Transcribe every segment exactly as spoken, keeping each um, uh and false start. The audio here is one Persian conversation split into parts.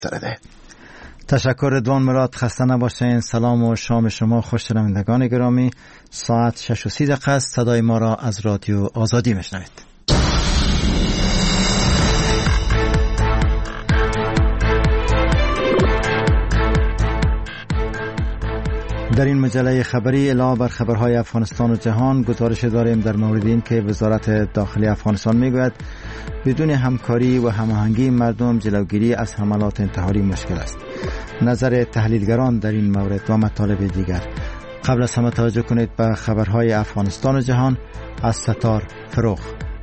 ده. تشکر رضوان مراد. خسته نباشین. سلام و شام شما خوش. شنوندگان گرامی، ساعت شش و سی دقیقه است. صدای ما را از رادیو آزادی میشنوید. در این مجله خبری علاوه بر خبرهای افغانستان و جهان گزارش داریم در مورد این که وزارت داخلی افغانستان میگوید بدون همکاری و هماهنگی مردم جلوگیری از حملات انتحاری مشکل است. نظر تحلیلگران در این مورد و مطالب دیگر. قبل از همه توجه کنید به خبرهای افغانستان و جهان از ستار فروغ.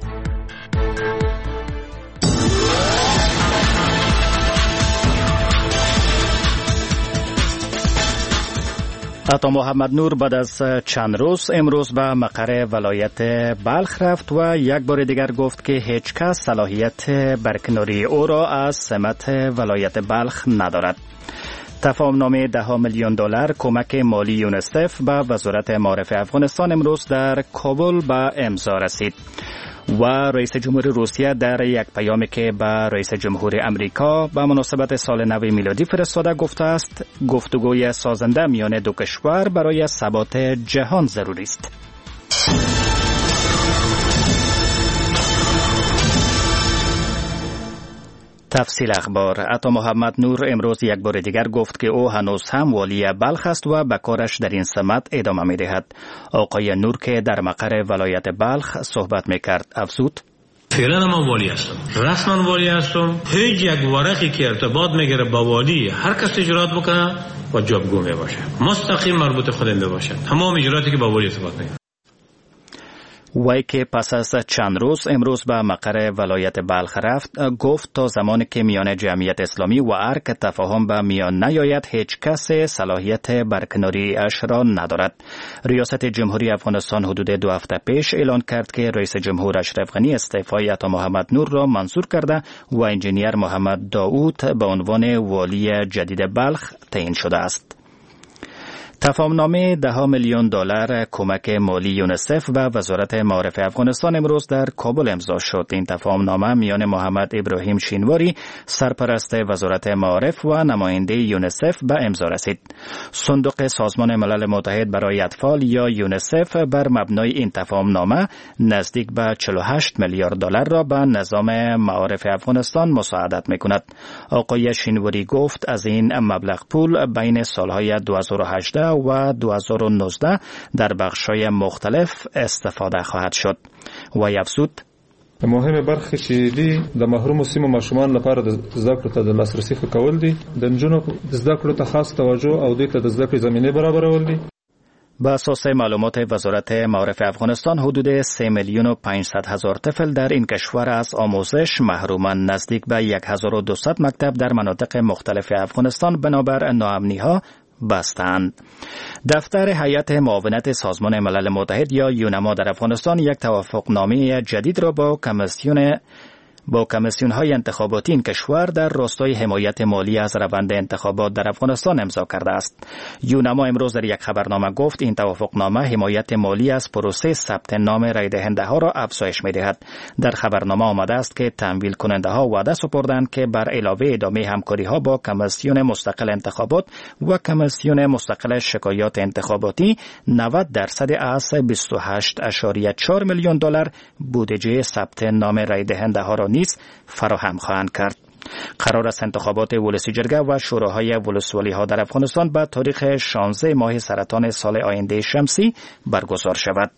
عطا محمد نور بعد از چند روز امروز به مقر ولایت بلخ رفت و یک بار دیگر گفت که هیچ کس صلاحیت برکناری او را از سمت ولایت بلخ ندارد. تفاهم نامه ده میلیون دلار کمک مالی یونیسف به وزارت معارف افغانستان امروز در کابل به امضا رسید. و رئیس جمهور روسیه در یک پیامی که به رئیس جمهور امریکا به مناسبت سال نو میلادی فرستاده گفته است گفتگوی سازنده میان دو کشور برای ثبات جهان ضروری است. تفصیل اخبار. عطا محمد نور امروز یک بار دیگر گفت که او هنوز هم والی بلخ است و به کارش در این سمت ادامه می دهد. آقای نور که در مقر ولایت بلخ صحبت می کرد افزود: فعلا من والی هستم، رسما والی هستم. هیچ یک ورقی که ارتباط میگیره با والی هر کس اجرات بکنه و جابگو می باشه، مستقیم مربوط خودم باشه. تمام اجراتی که با والی ارتباط میگیره. وی که پس از چند روز امروز به مقر ولایت بلخ رفت گفت تا زمانی که میان جمعیت اسلامی و ارگ تفاهم به میان نیاید هیچ کس صلاحیت برکناری اش را ندارد. ریاست جمهوری افغانستان حدود دو هفته پیش اعلان کرد که رئیس جمهور اشرف غنی استعفای عطا محمد نور را منظور کرده و انجینیر محمد داوود به عنوان والی جدید بلخ تعیین شده است. تفاهمنامه ده میلیون دلار کمک مالی یونیسف و وزارت معارف افغانستان امروز در کابل امضا شد. این تفاهمنامه میان محمد ابراهیم شینواری سرپرست وزارت معارف و نماینده یونیسف به امضا رسید. صندوق سازمان ملل متحد برای اطفال یا یونیسف بر مبنای این تفاهمنامه نزدیک به چهل و هشت میلیارد دلار را به نظام معارف افغانستان مساعدت میکند. آقای شینواری گفت از این مبلغ پول بین سالهای دو هزار و هجده و دو هزار و نوزده در بخش‌های مختلف استفاده خواهد شد. و افزود: مهمه برخه چې دی د محروم سیمو ماشومان لپاره د زده کړو ته د لاسرسي ښه کول دي، د نجونو د زده کړو ته خاص توجه او دوی ته د زده کړې زمینه برابرول دي. با اساس معلومات وزارت معارف افغانستان حدود سه میلیون و پانصد هزار طفل در این کشور از آموزش محرومند. نزدیک به یک هزار و دویست مکتب در مناطق مختلف افغانستان بنابر ناامنی‌ها بستند. دفتر هیئت معاونت سازمان ملل متحد یا یونما در افغانستان یک توافقنامه جدید را با کمیسیون با کمیسیون های انتخاباتی این کشور در راستای حمایت مالی از روند انتخابات در افغانستان امضا کرده است. یونما امروز در یک خبرنامه گفت این توافقنامه حمایت مالی از پروسه ثبت نام رای دهنده ها را افزایش می دهد. در خبرنامه آمده است که تمویل کننده ها وعده سپردند که بر علاوه ادامه همکاری ها با کمیسیون مستقل انتخابات و کمیسیون مستقل شکایات انتخاباتی نود درصد از بیست و هشت ممیز چهار میلیون دلار بودجه ثبت نام رای دهنده ها را نیز فراهم خواهند کرد. قرار است انتخابات ولسی جرگه و شوراهای ولسوالی ها در افغانستان به تاریخ شانزده ماه سرطان سال آینده شمسی برگزار شود.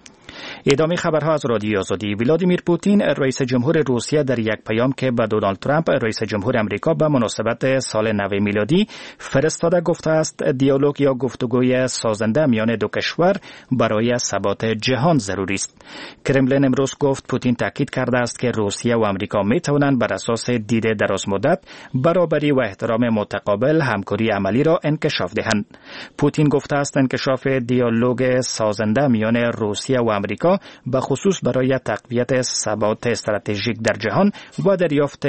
ادامه خبرها از رادیو آزادی. ولادیمیر پوتین رئیس جمهور روسیه در یک پیام که به دونالد ترامپ رئیس جمهور امریکا به مناسبت سال نو میلادی فرستاده گفته است دیالوگ یا گفتگوی سازنده میان دو کشور برای ثبات جهان ضروری است. کرملین امروز گفت پوتین تاکید کرده است که روسیه و امریکا می توانند بر اساس دید دراز مدت برابری و احترام متقابل همکاری عملی را انکشاف دهند. پوتین گفته است انکشاف دیالوگ سازنده میان روسیه و امریکا به خصوص برای تقویت ثبات استراتژیک در جهان و دریافت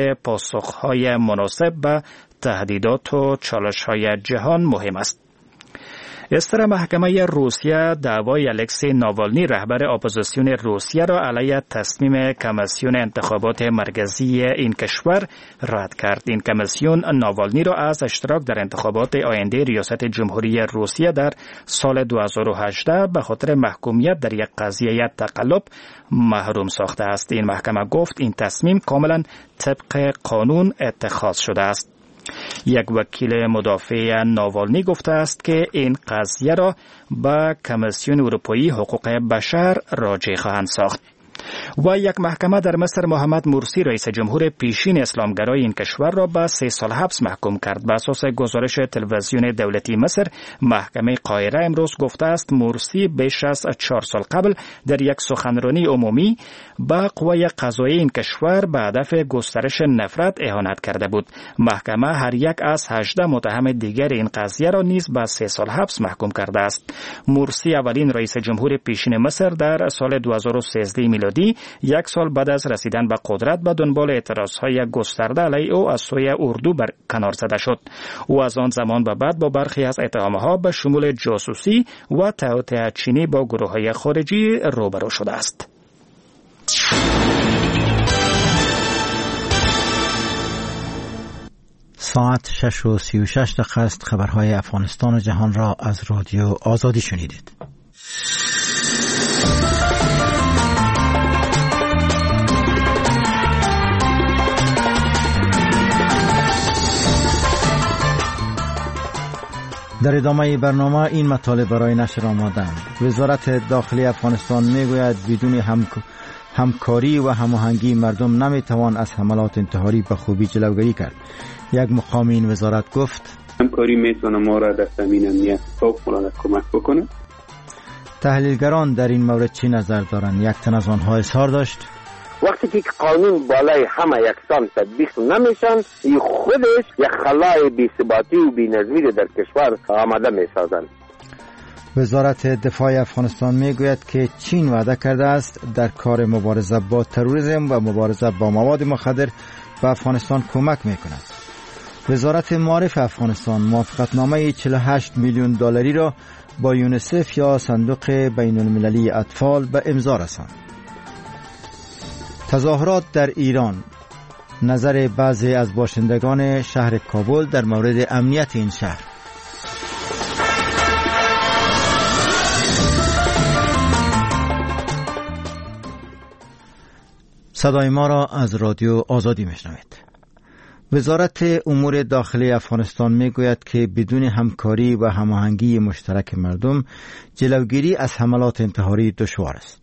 پاسخهای مناسب به تهدیدات و چالش‌های جهان مهم است. استر محکمه روسیه دعوای الکسی ناوالنی رهبر اپوزیسیون روسیه را علیه تصمیم کمیسیون انتخابات مرکزی این کشور رد کرد. این کمیسیون ناوالنی را از اشتراک در انتخابات آینده ریاست جمهوری روسیه در سال دو هزار و هجده به خاطر محکومیت در یک قضیه تقلب محروم ساخته است. این محکمه گفت این تصمیم کاملا طبق قانون اتخاذ شده است. یک وکیل مدافع ناوالنی گفته است که این قضیه را به کمیسیون اروپایی حقوق بشر راجع خواهند ساخت. و یک محکمه در مصر محمد مرسی رئیس جمهور پیشین اسلامگرای این کشور را به سه سال حبس محکوم کرد. بر اساس گزارش تلویزیون دولتی مصر، محکمه قاهره امروز گفته است مرسی بیش از چهار سال قبل در یک سخنرانی عمومی به قوای قضایی این کشور به هدف گسترش نفرت اهانت کرده بود. محکمه هر یک از هجده متهم دیگر این قضیه را نیز به سه سال حبس محکوم کرده است. مرسی اولین رئیس جمهور پیشین مصر در سال دو هزار و سیزده میلادی، یک سال بعد از رسیدن به قدرت به دنبال اعتراضهای گسترده علیه او از سوی اردو بر کنار زده شد. او از آن زمان به بعد با برخی از اتهامها به شمول جاسوسی و توطئه چینی با گروه‌های خارجی روبرو شده است. ساعت شش و سی و شش دقیقه است. خبرهای افغانستان و جهان را از رادیو آزادی شنیدید. در ادامه برنامه این مطالب برای نشر آمادند. وزارت داخلی افغانستان میگوید بدون هم... همکاری و هماهنگی مردم نمیتوان از حملات انتحاری به خوبی جلوگیری کرد. یک مقام این وزارت گفت همکاری میتونه ما را در زمینه امنیت فوق‌العاده کمک بکنه. تحلیلگران در این مورد چی نظر دارند؟ یک تن از آنها اظهار داشت وقتی که قانون بالای همه یکسان تطبیق نمیشن، این خودش یک خلای بی‌ثباتی و بی‌نظمی در کشور آماده میسازند. وزارت دفاع افغانستان میگوید که چین وعده کرده است در کار مبارزه با تروریسم و مبارزه با مواد مخدر به افغانستان کمک میکند. وزارت معارف افغانستان موافقتنامه چهل و هشت میلیون دلاری را با یونیسف یا صندوق بین المللی اطفال به امضا رساند. تظاهرات در ایران، نظر بعضی از باشندگان شهر کابل در مورد امنیت این شهر. صدای ما را از رادیو آزادی میشنوید. وزارت امور داخلی افغانستان میگوید که بدون همکاری و هماهنگی مشترک مردم جلوگیری از حملات انتحاری دشوار است.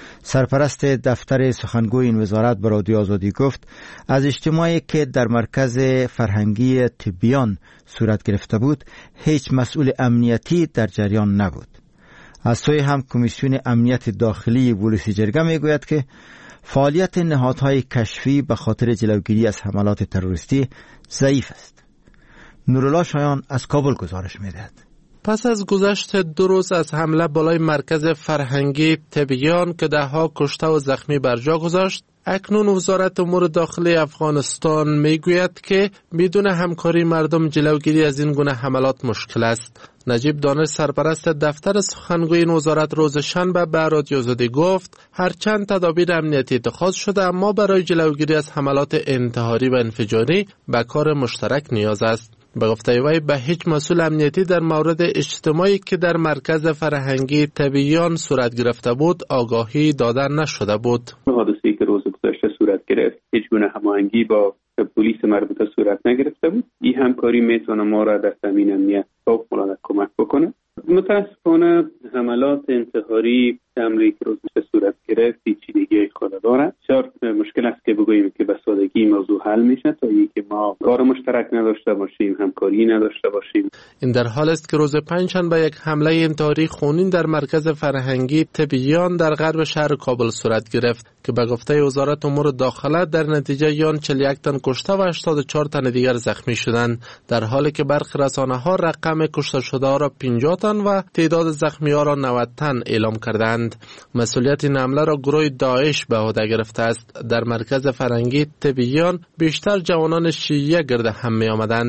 سرپرست دفتر سخنگوی این وزارت به رادیو آزادی گفت از اجتماعی که در مرکز فرهنگی تبیان صورت گرفته بود هیچ مسئول امنیتی در جریان نبود. از سوی هم کمیسیون امنیت داخلی ولسی جرگه میگوید که فعالیت نهادهای کشفی به خاطر جلوگیری از حملات تروریستی ضعیف است. نورالله شایان از کابل گزارش می‌دهد. پس از گذشت دو روز از حمله بالای مرکز فرهنگی تبیان که ده‌ها کشته و زخمی بر جا گذاشت، اکنون وزارت امور داخلی افغانستان میگوید که بدون همکاری مردم جلوگیری از این گونه حملات مشکل است. نجیب دانش سرپرست دفتر سخنگوی این وزارت روز شنبه به رادیو آزادی گفت هرچند تدابیر امنیتی اتخاذ شده اما برای جلوگیری از حملات انتحاری و انفجاری به کار مشترک نیاز است. به گفته وی به هیچ مسئول امنیتی در مورد اجتماعی که در مرکز فرهنگی تبیان صورت گرفته بود آگاهی داده نشده بود. حادثه‌ای که روز گذشته صورت گرفت هیچ گونه هماهنگی با پلیس مربوطه صورت نگرفته بود. این همکاری میتونه ما را در زمینه امنیت فوق‌العاده کمک بکنه. متاسفانه حملات انتحاری حمله که روز گذشته صورت گرفت پیچیدگی خود دارد. بسیار مشکل است که بگوییم که به سادگی موضوع حل میشه تا اینکه ما کار مشترک نداشته باشیم، همکاری نداشته باشیم. این در حال است که روز پنجشنبه یک حمله انتحاری خونین در مرکز فرهنگی تبیان در غرب شهر کابل صورت گرفت که به گفته وزارت امور داخله در نتیجه آن چهل و یک تن کشته و هشتاد و چهار تن دیگر زخمی شدند، در حالی که برخی رسانه‌ها رقم کشته شده ها را پنجاه تن و تعداد زخمی ها را نود تن اعلام کردند. مسئولیت این حمله را گروه داعش به عهده گرفته است. در مرکز فرهنگی تبیان بیشتر جوانان شیعه گرد هم می آمدند.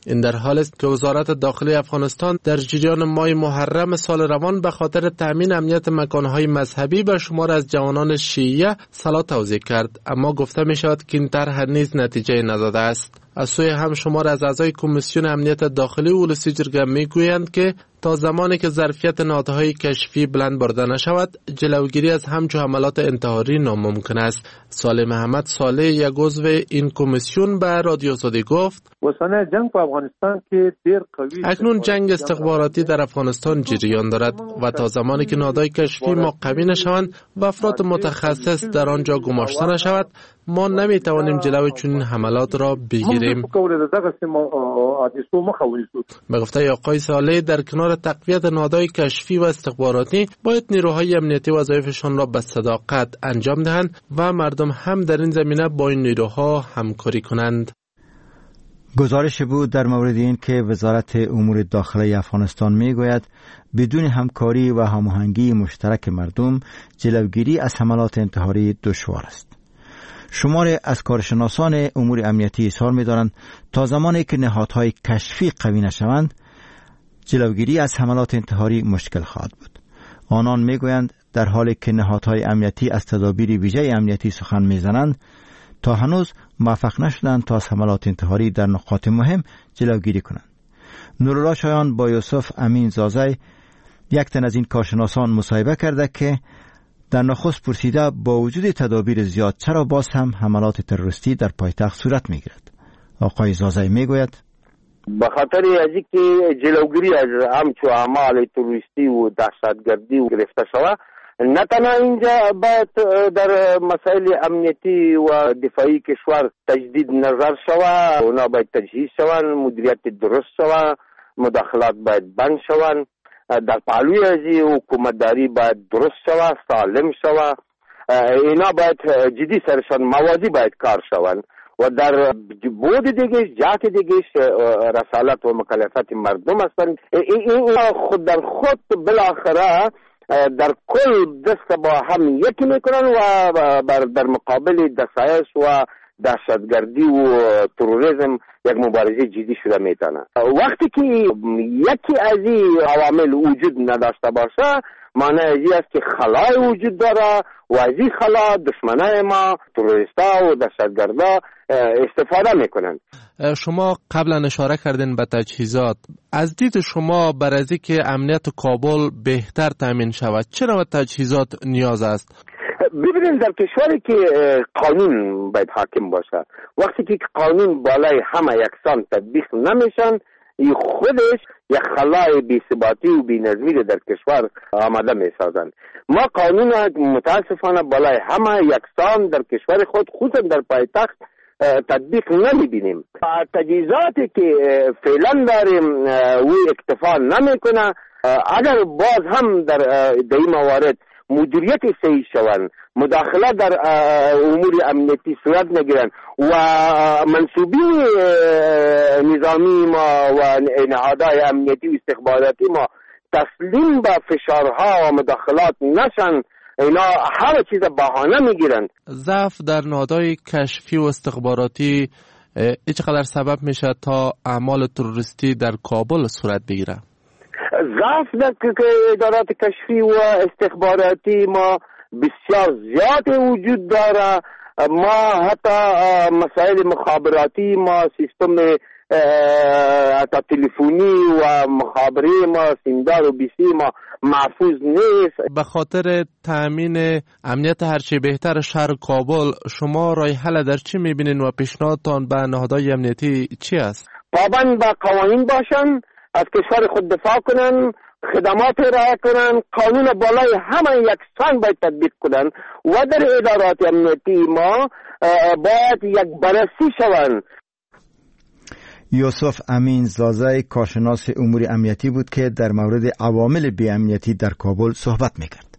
این در حال است که وزارت داخلی افغانستان در جریان ماه محرم سال روان به خاطر تامین امنیت مکانهای مذهبی به شمار از جوانان شیعه صلات توزیع کرد، اما گفته می شود که این طرح نیز نتیجه نداده است. از سوی هم شمار از اعضای کمیسیون امنیت داخلی اولسی جرگه می گویند که تا زمانی که ظرفیت نهادهای کشفی بلند برده نشود، جلوگیری از همچون حملات انتحاری ناممکن است. صالح محمد صالح، یک عضو این کمیسیون، به رادیو سعودی گفت: وسانه جنگ په افغانستان کې ډیر قوي اکنون جنگ استخباراتی در افغانستان جریان دارد و تا زمانی که نهادهای کشفی ما قوی نشوند و افراد متخصص در آنجا گماشته نشود، ما نمی توانیم جلوی چنین حملات را بگیریم. به گفته آقای صالح، در کنار تقویت نهادهای کشفی و استخباراتی باید نیروهای امنیتی وظایفشان را به صداقت انجام دهند و مردم هم در این زمینه با این نیروها همکاری کنند. گزارش بود در مورد این که وزارت امور داخلی افغانستان میگوید بدون همکاری و هماهنگی مشترک مردم جلوگیری از حملات انتحاری دشوار است. شمار از کارشناسان امور امنیتی اظهار می‌دارند تا زمانی که نهادهای کشفی قوی نشوند جلوگیری از حملات انتحاری مشکل خواهد بود. آنان میگویند در حالی که نهادهای امنیتی از تدابیر ویژه امنیتی سخن میزنند، تا هنوز موفق نشدند تا از حملات انتحاری در نقاط مهم جلوگیری کنند. نورالله شایان با یوسف امین زازی، یک تن از این کارشناسان، مصاحبه کرده که در نخست پرسیده با وجود تدابیر زیاد چرا باز هم حملات تروریستی در پایتخت صورت میگیرد. آقای زازی میگوید: به خاطر از اینکه جلوگیری از همچو اعمال تروریستی و دهشتگردی و گرفته شود، نه تنها اینجا باید در مسائل امنیتی و دفاعی کشور تجدید نظر شود، اونا باید تجهیز شوند، مدیریت درست شود، مداخلات باید بند شوند، در پهلوی ازی حکومتداری باید درست شود، سالم شود، اینا باید جدی سرشان موازی باید کار شوند و در بود دیگه جهت دیگه رسالت و مکلفات مردم هستند. این خود در خود بالاخره در کل دست با هم یکی میکنن و در مقابل دسایش و دهشتگردی و تروریسم یک مبارزه جدی شده میتونه. وقتی که یکی از این عوامل وجود نداشته باشه، معنی از این است که خلای وجود داره و از این خلا دشمنای ما تروریستا و دهشتگردا استفاده میکنن. شما قبلا اشاره کردین به تجهیزات. از دید شما برای از اینکه امنیت کابل بهتر تامین شود چه نوع تجهیزات نیاز است؟ ببینید، در کشوری که قانون باید حاکم باشه، وقتی که قانون بالای همه یکسان تطبیق نمیشن، این خودش یک خلای بی‌ثباتی و بی‌نظمی در کشور آماده میسازن. ما قانون متاسفانه بالای همه یکسان در کشور خود، خصوصا در پایتخت، تطبیق نمیبینیم. تجهیزاتی که فعلا داریم و اکتفا نمیکنه. اگر باز هم در این موارد مدیریت صحیح شوند، مداخله در امور امنیتی صورت نگیرن و منصوبین نظامی ما و نهادهای امنیتی و استخباراتی ما تسلیم به فشارها و مداخلات نشن، اینا هر چیز بهانه میگیرن. ضعف در نهادهای کشفی و استخباراتی چقدر سبب میشه تا اعمال تروریستی در کابل صورت بگیره؟ ضعف در ادارات کشفی و استخباراتی ما بسیار زیاد وجود داره. ما حتی مسائل مخابراتی ما، سیستم حتی تلفنی و مخابری ما، سیمدار و بیسی ما محفوظ نیست. به خاطر تأمین امنیت هرچی بهتر شهر کابل، شما راه حل در چی میبینین و پیشنهادتان به نهادهای امنیتی چی است؟ پابند به قوانین باشن، از کشور خود دفاع کنن، خدمات رعایت کنن، قانون بالای همه یکسان باید تطبیق کنن و در ادارات امنیتی ما باید یک بررسی شوند. یوسف امین زازی، کارشناس امور امنیتی بود که در مورد عوامل بی‌امنیتی در کابل صحبت میکرد.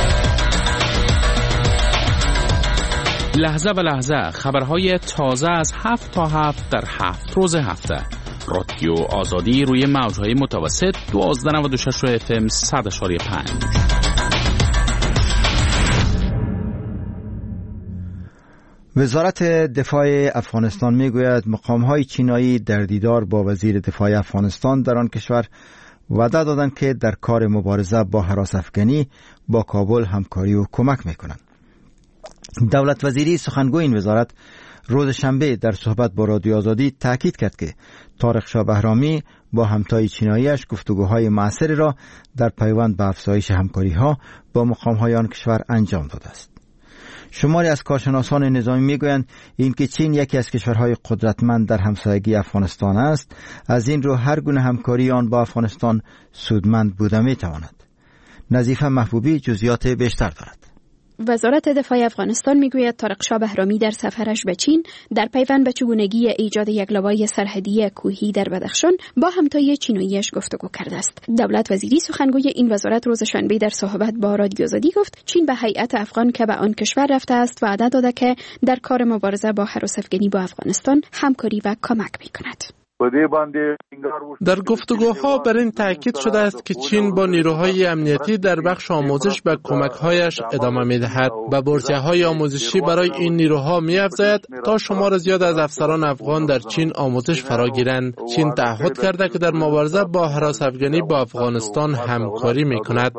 لحظه به لحظه خبرهای تازه از هفت تا هفت در هفت روز هفته. رادیو آزادی روی موجهای متوسط دوازده نود و شش اف ام صد و پنج. وزارت دفاع افغانستان میگوید مقام‌های چینایی در دیدار با وزیر دفاع افغانستان در آن کشور وعده دادند که در کار مبارزه با هراس افغانی با کابل همکاری و کمک میکنند. دولت وزیری سخنگوی این وزارت روز شنبه در صحبت با رادیو آزادی تاکید کرد که طارق شاه بهرامی با همتای چیناییش گفتگوهای مؤثری را در پیوند به افزایش همکاری‌ها با مقام‌های آن کشور انجام داده است. شماری از کارشناسان نظامی میگویند اینکه چین یکی از کشورهای قدرتمند در همسایگی افغانستان است، از این رو هر گونه همکاری آن با افغانستان سودمند بوده میتواند. نظیفه محبوبی جزئیات بیشتر دارد. وزارت دفاع افغانستان میگوید طارق شاه بهرامی در سفرش به چین در پیوند به چگونگی ایجاد یک لوای سرحدی کوهی در بدخشان با همتای چیناییش گفتگو کرده است. دولت وزیری سخنگوی این وزارت روز شنبه در صحبت با رادیو آزادی گفت چین به هیئت افغان که به آن کشور رفته است وعده داده که در کار مبارزه با هراس افغانی با افغانستان همکاری و کمک میکند. در گفتگوها بر این تاکید شده است که چین با نیروهای امنیتی در بخش آموزش به کمک‌هایش ادامه می‌دهد و بورسیه‌های آموزشی برای این نیروها می‌افزاید تا شمار زیاد از افسران افغان در چین آموزش فراگیرند. چین تعهد کرده که در مبارزه با هراس افغانی با افغانستان همکاری می‌کند.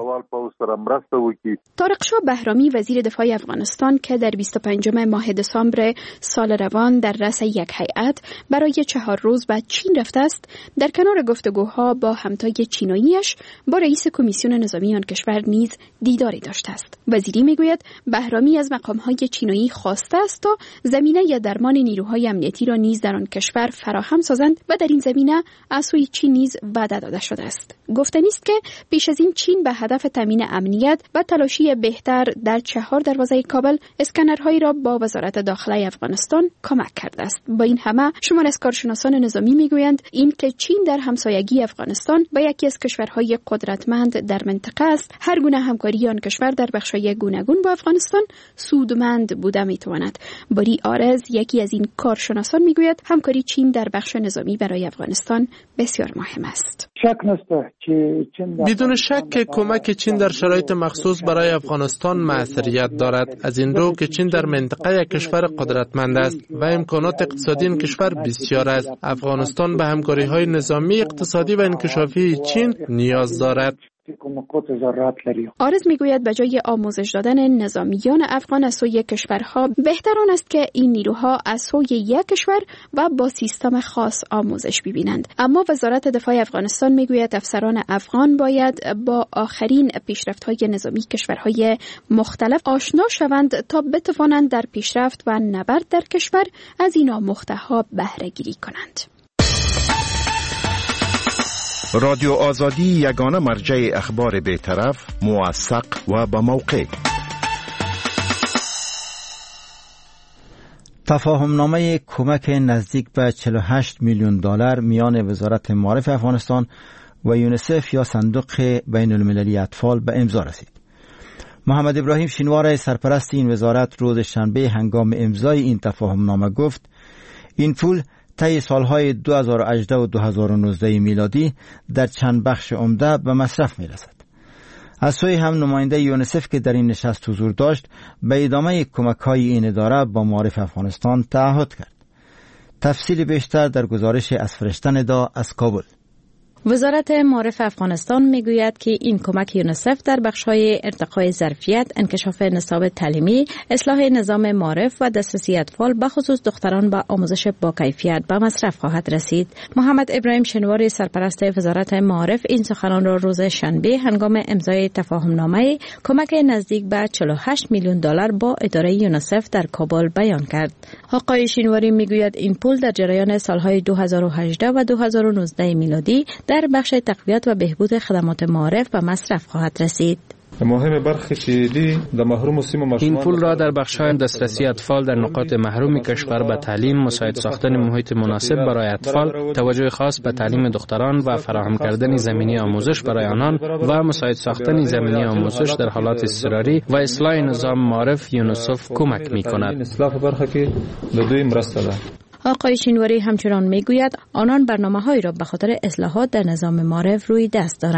طارق شاه بهرامی وزیر دفاع افغانستان که در بیست و پنجم ماه دسامبر سال روان در رأس یک هیئت برای چهار روز به چین رفته است، در کنار گفتگوها با همتای چیناییش با رئیس کمیسیون نظامی آن کشور نیز دیداری داشته است. وزیری میگوید بهرامی از مقام‌های چینایی خواسته است تا زمینه یا درمان نیروهای امنیتی را نیز در آن کشور فراهم سازند و در این زمینه از سوی چین نیز وعده داده شده است. گفتنی است که پیش از این چین به هدف تامین امنیت و تلاشی بهتر در چهار دروازه کابل اسکنرهایی را با وزارت داخله افغانستان کمک کرده است. با این همه شمار از کارشناسان نظامی میگویند این که چین در همسایگی افغانستان با یکی از کشورهای قدرتمند در منطقه است، هر گونه همکاری آن کشور در بخش‌های گوناگون با افغانستان سودمند بوده میتواند. باری آرز یکی از این کارشناسان میگوید همکاری چین در بخش نظامی برای افغانستان بسیار مهم است. بدون شک که کمک چین در شرایط مخصوص برای افغانستان مؤثریت دارد، از این رو که چین در منطقه یک کشور قدرتمند است و امکانات اقتصادی این کشور بسیار است. افغانستان به همکاری‌های نظامی، اقتصادی و انکشافی چین نیاز دارد. آرز میگوید به جای آموزش دادن نظامیان افغان از سوی کشورها، بهتر آن است که این نیروها از سوی یک کشور و با سیستم خاص آموزش ببینند. اما وزارت دفاع افغانستان میگوید افسران افغان باید با آخرین پیشرفت‌های نظامی کشورهای مختلف آشنا شوند تا بتوانند در پیشرفت و نبرد در کشور از این آموخته‌ها بهره گیری کنند. رادیو آزادی یگانه مرجع اخبار بی‌طرف، موثق و با موقع. تفاهمنامه کمک نزدیک به چهل و هشت میلیون دلار میان وزارت معارف افغانستان و یونیسف یا صندوق بین المللی اطفال به امضا رسید. محمد ابراهیم شینوار سرپرست این وزارت روز شنبه هنگام امضای این تفاهمنامه گفت این پول طی سالهای دو هزار و هجده و دو هزار و نوزده میلادی در چند بخش عمده به مصرف می‌رسد. از سوی هم نماینده یونیسف که در این نشست حضور داشت به ادامه کمک‌های این اداره با معارف افغانستان تعهد کرد. تفصیل بیشتر در گزارش از فرشته ندا از کابل. وزارت معارف افغانستان میگوید که این کمک یونیسف در بخش‌های ارتقای ظرفیت، انکشاف نصاب تعلیمی، اصلاح نظام معارف و دسترسی اطفال به خصوص دختران به آموزش با کیفیت به مصرف خواهد رسید. محمد ابراهیم شینواری سرپرست وزارت معارف این سخنان را روز شنبه هنگام امضای تفاهمنامه کمک نزدیک به چهل و هشت میلیون دلار با اداره یونیسف در کابل بیان کرد. آقای شینواری میگوید این پول در جریان سالهای دو هزار و هجده و دو هزار و نوزده میلادی در بخش تقویت و بهبود خدمات معارف به مصرف خواهد رسید. مهم برخی در محروم این پول را در بخش‌های دسترسی اطفال در نقاط محروم کشور به تعلیم، مساعد ساختن محیط مناسب برای اطفال، توجه خاص به تعلیم دختران و فراهم کردن زمینه آموزش برای آنان و مساعد ساختن زمینه آموزش در حالات اضطراری و اصلاح نظام معارف یونیسف کمک می‌کند. اصلاح برخی به دوی مرسته. آقای شینواری همچنان میگوید آنان برنامه‌هایی را به خاطر اصلاحات در نظام معارف روی دست دارند.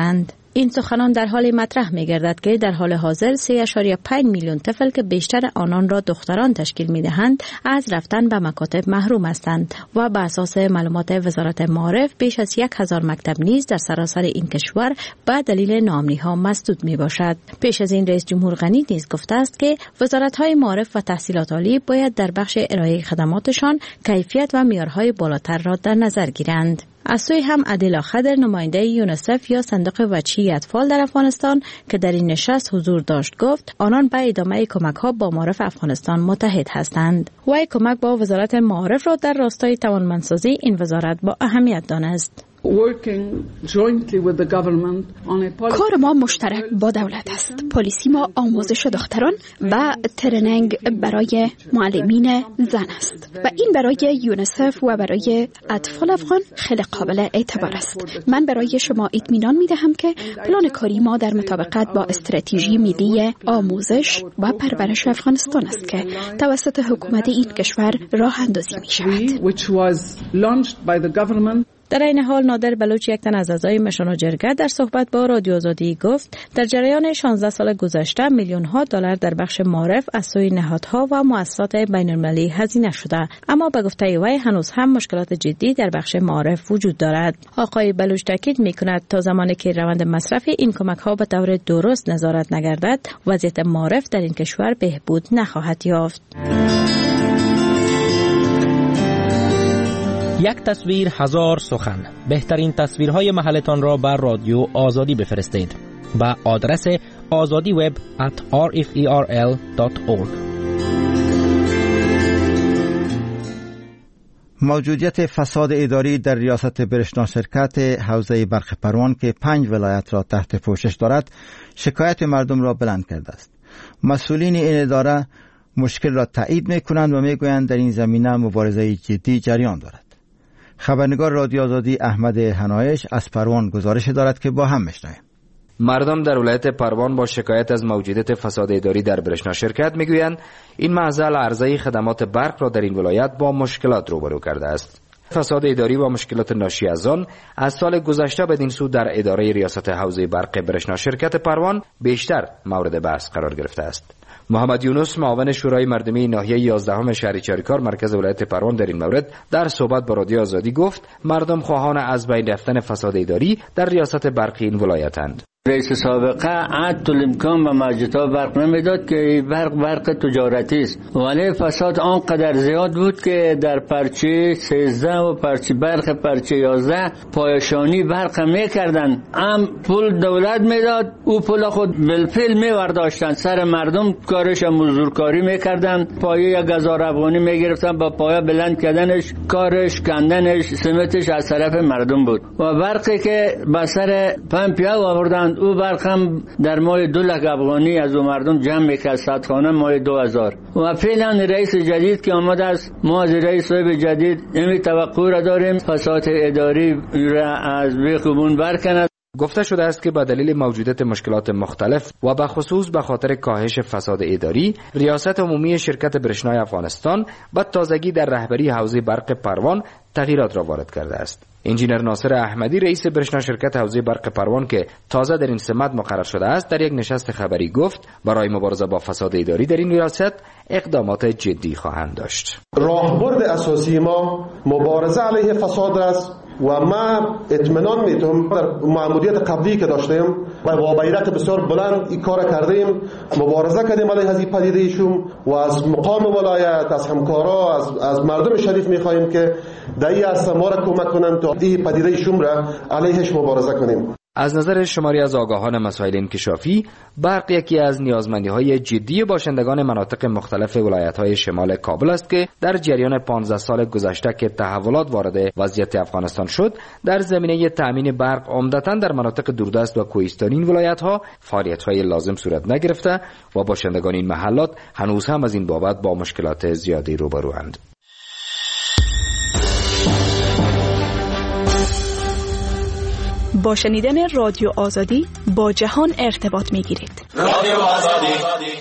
این سخنان در حال مطرح می گردد که در حال حاضر سه ممیز پنج میلیون طفل که بیشتر آنان را دختران تشکیل می دهند از رفتن به مکاتب محروم هستند و به اساس معلومات وزارت معارف بیش از یک هزار مکتب نیز در سراسر این کشور به دلیل ناامنی ها مسدود می باشد. پیش از این رئیس جمهور غنی نیز گفته است که وزارت های معارف و تحصیلات عالی باید در بخش ارائه خدماتشان کیفیت و معیارهای بالاتر را در نظر گیرند. از سوی هم عادل خضر نماینده یونیسف یا صندوق وجهی اطفال در افغانستان که در این نشست حضور داشت گفت آنان به ادامه کمک ها با معارف افغانستان متحد هستند. وی کمک با وزارت معارف را در راستای توانمندسازی این وزارت با اهمیت دانست. کار ما مشترک با دولت است. پلیسی ما آموزش دختران و ترنینگ برای معلمین زن است و این برای یونیسف و برای اطفال افغان خیلی قابل اعتبار است. من برای شما اطمینان می دهم که پلان کاری ما در مطابقت با استراتژی ملی آموزش و پرورش افغانستان است که توسط حکومت این کشور راه اندازی می شود. در این حال نادر بلوچ یک تن از اعضای مشن و جرگه در صحبت با رادیو آزادی گفت در جریان شانزده سال گذشته میلیون ها دلار در بخش معارف از سوی نهادها و مؤسسات بین المللی هزینه شده، اما به گفته وی هنوز هم مشکلات جدی در بخش معارف وجود دارد. آقای بلوچ تاکید میکند تا زمانی که روند مصرف این کمک ها به طور درست نظارت نگردد وضعیت معارف در این کشور بهبود نخواهد یافت. یک تصویر هزار سخن. بهترین تصویرهای محلتان را بر رادیو آزادی بفرستید با آدرس azadi web at r f e r l dot org. موجودیت فساد اداری در ریاست برشنا شرکت حوزه برق پروان که پنج ولایت را تحت پوشش دارد شکایت مردم را بلند کرده است. مسئولین این اداره مشکل را تایید می‌کنند و می‌گویند در این زمینه مبارزه جدی جریان دارد. خبرنگار رادیو آزادی احمد حنایش از پروان گزارش دارد که با هم میشنویم. مردم در ولایت پروان با شکایت از موجودیت فساد اداری در برشنا شرکت میگویند این معضل عرضه خدمات برق را در این ولایت با مشکلات روبرو کرده است. فساد اداری و مشکلات ناشی از آن از سال گذشته بدین سو در اداره ریاست حوزه برق برشنا شرکت پروان بیشتر مورد بحث قرار گرفته است. محمد یونس معاون شورای مردمی ناحیه یازدهم شهر چاریکار مرکز ولایت پروان در این مورد در صحبت با رادیو آزادی گفت مردم خواهان از بین رفتن فساد اداری در ریاست برقی این ولایتند. رئیس سابقه عاد الامکان به مسجدها برق نمیداد که برق برق تجارتی است، ولی فساد آنقدر زیاد بود که در پرچه سیزده و پرچه برق پرچه یازده پایشانی برق میکردن. هم پول دولت میداد، او پول خود بالفعل میورداشتن سر مردم، کارش مزدورکاری میکردن، پایه یک هزار افغانی میگرفتن، با پایه بلند کردنش کارش کندنش سمتش از طرف مردم بود. و برقی که به سر پمپیا آوردن او برق هم در ماه دو لک افغانی از او مردم جمع میکرد صدخانه ماه دو هزار. و فعلا رئیس جدید که آمده است ما از رئیس صاحب جدید امی توقع را داریم فساد اداری را از بیخوبون برکند. گفته شده است که با دلیل موجودیت مشکلات مختلف و به خصوص به خاطر کاهش فساد اداری ریاست عمومی شرکت برشنای افغانستان با تازگی در رهبری حوزه برق پروان تغییرات را وارد کرده است. انجینر ناصر احمدی رئیس برشنا شرکت حوزه برق پروان که تازه در این سمت مقرر شده است در یک نشست خبری گفت برای مبارزه با فساد اداری در این ریاست اقدامات جدی خواهند داشت. راهبرد اساسی ما مبارزه علیه فساد است و ما اطمینان میتونم در مأموریت قبلی که داشتیم و با بیرق بسیار بلند این کار کردیم، مبارزه کردیم علیه از این پدیده شوم و از مقام ولایت از همکارا از از مردم شریف میخواهیم که در این عرصه ما را کمک کنند تا این پدیده شوم را علیهش مبارزه کنیم. از نظر شماری از آگاهان مسائل انکشافی برق یکی از نیازمندی‌های جدی باشندگان مناطق مختلف ولایت‌های شمال کابل است که در جریان پانزده سال گذشته که تحولات وارد وضعیت افغانستان شد در زمینه تأمین برق عمدتاً در مناطق دوردست و کوهستانی این ولایت‌ها فعالیت‌های لازم صورت نگرفته و باشندگان این محلات هنوز هم از این بابت با مشکلات زیادی روبروند. با شنیدن رادیو آزادی با جهان ارتباط می‌گیرید. رادیو آزادی.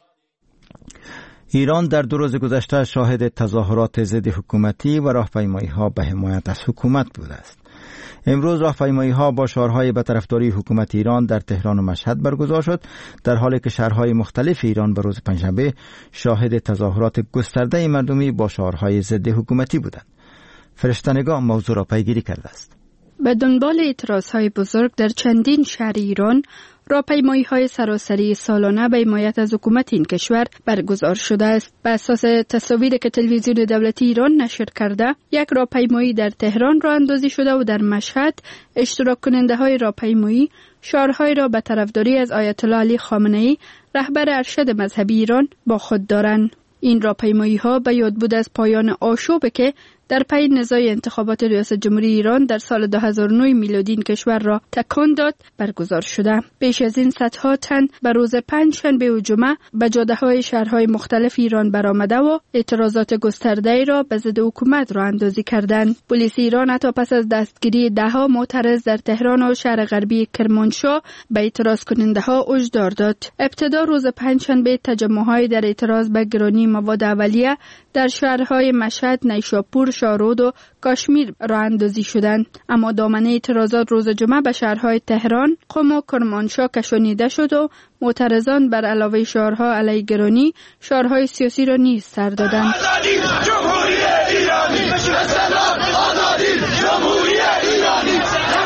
ایران در دو روز گذشته شاهد تظاهرات ضد حکومتی و راهپیمایی‌ها به حمایت از حکومت بوده است. امروز راهپیمایی ها با شعارهای به طرفداری حکومت ایران در تهران و مشهد برگزار شد، در حالی که شهرهای مختلف ایران به روز پنجشنبه شاهد تظاهرات گسترده مردمی با شعارهای ضد حکومتی بودند. فرشته‌نگاه موضوع را پیگیری کرده است. به دنبال اعتراضهای بزرگ در چندین شهر ایران، راهپیمایی‌های سراسری سالانه به حمایت از حکومت این کشور برگزار شده است. بر اساس تصاویری که تلویزیون دولتی ایران نشر کرده، یک راهپیمایی در تهران راه اندازی شده و در مشهد اشتراک کننده های راهپیمایی شعارهای را به طرفداری از آیت الله علی خامنه‌ای، رهبر ارشد مذهبی ایران، با خود دارند. این راهپیمایی‌ها به یاد بود از پایان آشوبی که در پی نزاع انتخابات ریاست جمهوری ایران در سال دو هزار و نه میلادی این کشور را تکان داد برگزار شده. بیش از این صدها تن به روز پنجشنبه و جمعه به جاده‌های شهرهای مختلف ایران برآمده و اعتراضات گسترده‌ای را به ضد حکومت راه اندازی کردند. پلیس ایران حتی پس از دستگیری ده‌ها معترض در تهران و شهر غربی کرمانشاه به اعتراض کننده‌ها هشدار داد. ابتدا روز پنجشنبه تجمع‌های در اعتراض به گرانی مواد اولیه در شهرهای مشهد، نیشاپور، شارود و کاشمیر راه اندازی شدند، اما دامنه اعتراضات روز جمعه به شهرهای تهران، قم و کرمانشاه کشانیده شد و معترضان بر علاوه شعارها علیه گرانی، شعارهای سیاسی را نیز سر دادند. جمهوری ایرانی، آزادی جمهوری ایرانی.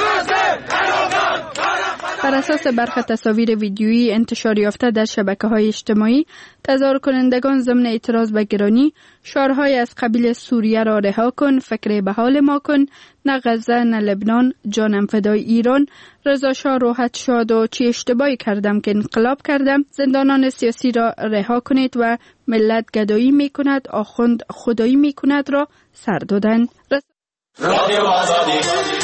بر اساس برخی تصاویر ویدیویی انتشار یافته در شبکه‌های اجتماعی، تظاهر کنندگان ضمن اعتراض به گرانی شعارهای از قبیل سوریه را رها کن، فکر به حال ما کن، نه غزه نه لبنان، جانم فدای ایران، رضا شاه راحت شاد و چی اشتباهی کردم که انقلاب کردم، زندانان سیاسی را رها کنید و ملت گدایی می کند، آخوند خدایی می کند را سر دادند. رادیو آزادی.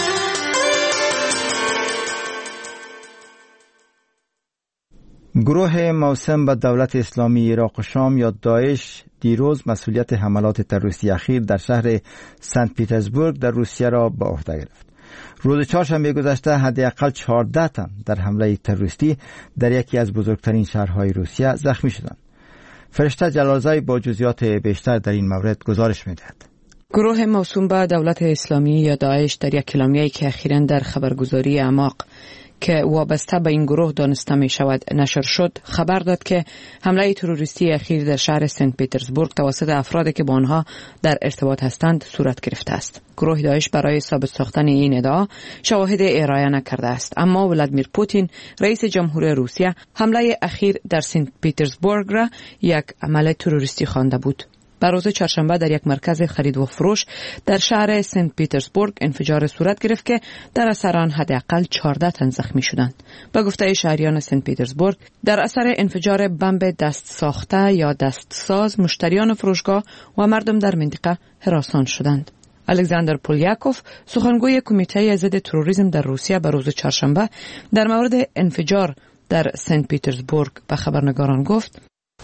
گروه موسم به دولت اسلامی عراق و شام یا داعش دیروز مسئولیت حملات تروریستی اخیر در شهر سنت پیترزبورگ در روسیه را به عهده گرفت. روز چهارشنبه گذشته حداقل چهارده تن در حمله تروریستی در یکی از بزرگترین شهرهای روسیه زخمی شدند. فرشته جلالزایی با جزئیات بیشتر در این مورد گزارش می‌دهد. گروه موسوم به دولت اسلامی یا داعش در یک کلامیه‌ای که اخیراً در خبرگزاری اعماق که وابسته به این گروه دانسته می شود نشر شد، خبر داد که حمله تروریستی اخیر در شهر سنت پیترزبورگ توسط افرادی که با آنها در ارتباط هستند صورت گرفته است. گروه داعش برای ثابت ساختن این ادعا شواهد ارائه نکرده است، اما ولادیمیر پوتین رئیس جمهور روسیه حمله اخیر در سنت پیترزبورگ را یک عمل تروریستی خوانده بود. بر روز چهارشنبه در یک مرکز خرید و فروش در شهر سنت پیترزبورگ انفجار صورت گرفت که در اثر آن حداقل چهارده تن زخمی شدند. به گفته شهریان سنت پیترزبورگ، در اثر انفجار بمب دست ساخته یا دستساز مشتریان فروشگاه و مردم در منطقه هراسان شدند. الکساندر پولیاکوف، سخنگوی کمیته ضد تروریسم در روسیه، به روز چهارشنبه در مورد انفجار در سنت پیترزبورگ به خبرنگاران گفت: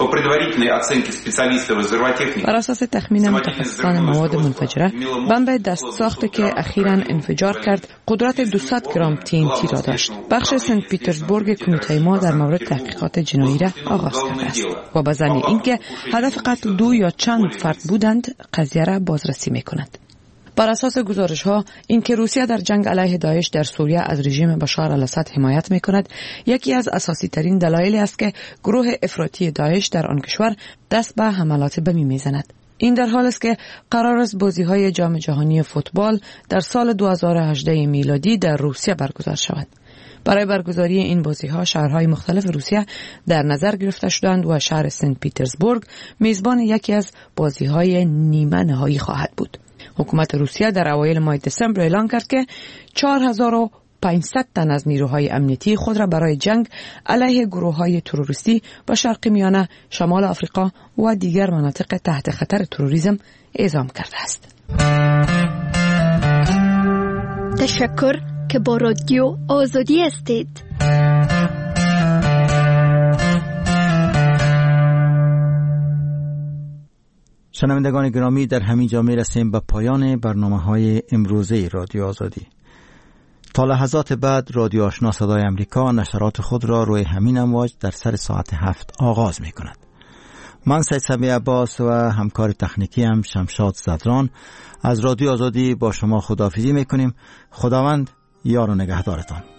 بر اساس تخمین متخصصان مواد منفجره، بمب دست ساخته که اخیراً انفجار کرد قدرت دویست گرم تی ان تی را داشت. بخش سنت پیترزبورگ کمیته ما در مورد تحقیقات جنایی را آغاز کرده است و به ضمن اینکه هدف قتل دو یا چند فرد بودند قضیه را بازرسی می‌کند. بر اساس گزارش‌ها، اینکه روسیه در جنگ علیه داعش در سوریه از رژیم بشار الاسد حمایت می‌کند، یکی از اساسی ترین دلایلی است که گروه افراطی داعش در آن کشور دست به حملات بمی می‌زند. این در حال است که قرار است بازی‌های جام جهانی فوتبال در سال دو هزار و هجده میلادی در روسیه برگزار شود. برای برگزاری این بازی‌ها شهرهای مختلف روسیه در نظر گرفته شدند و شهر سنت پیترزبورگ میزبان یکی از بازی‌های نیمه نهایی خواهد بود. حکومت روسیه در اوایل ماه دسامبر اعلام کرد که چهار هزار و پانصد تن از نیروهای امنیتی خود را برای جنگ علیه گروه‌های تروریستی به شرق میانه، شمال آفریقا و دیگر مناطق تحت خطر تروریسم اعزام کرده است. تشکر که با رادیو آزادی هستید. شنوندگان گرامی، در همین جا می‌رسیم به پایان برنامه‌های امروزه رادیو آزادی. تا لحظات بعد رادیو آشنا صدای امریکا نشرات خود را روی همین امواج در سر ساعت هفت آغاز می‌کند. من سید سمیع عباس و همکار تکنیکی هم شمشاد زدران از رادیو آزادی با شما خداحافظی میکنیم. خداوند یار و نگهدارتان.